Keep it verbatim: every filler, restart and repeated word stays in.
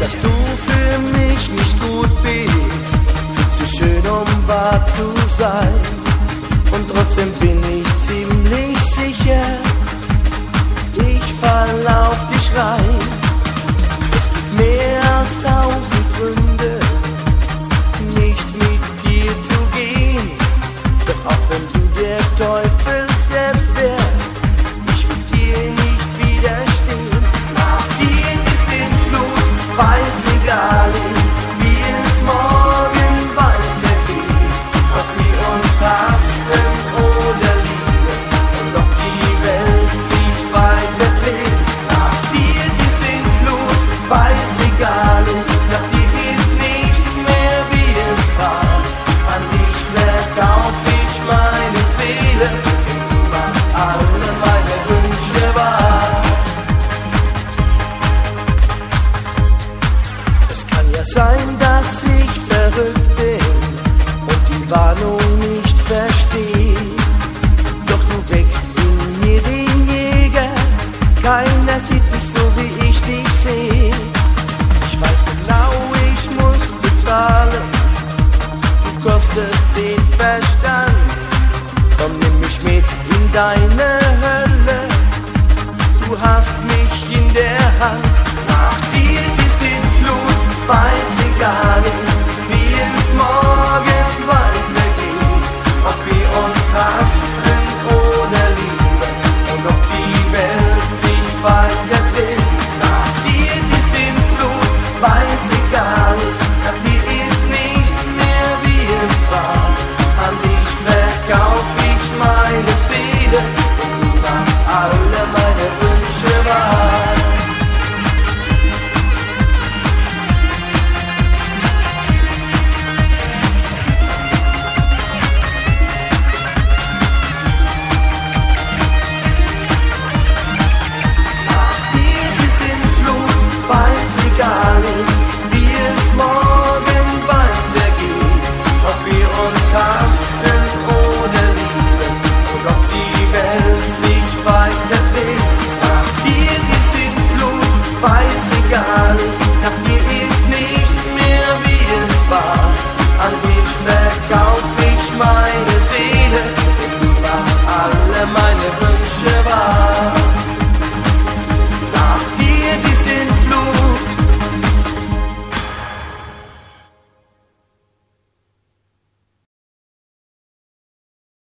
dass du für mich nicht gut bist, viel zu schön, um wahr zu sein. Und trotzdem bin ich ziemlich sicher, ich fall auf dich rein. Es gibt mehr als tausend Gründe, nicht mit dir zu gehen. Doch auch wenn du der Teufel selbst wärst, ich will dir nicht widerstehen. Nach dir die Sintflut, weil's egal ist, wie es morgen weitergeht. Ob wir uns hassen oder lieben, und ob die Welt sich weiter dreht. Nach dir die Sintflut, weil's egal ist, nach dir ist nicht mehr wie es war. An dich verkauf ich meine Seele, du machst alle meine Wünsche wahr. Es kann ja sein, dass ich verrückt bin und die Warnung nicht verstehe. Doch du wächst in mir den Jäger, keiner sieht dich so wie ich dich sehe. Ich weiß genau, ich muss bezahlen, du kostest den Verstand. Komm, nimm mich mit in deine Hölle, du hast mich in der Hand.